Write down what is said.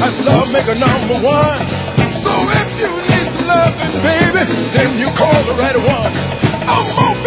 and love make a number one. So if you need some loving, baby, then you call the right one. I'm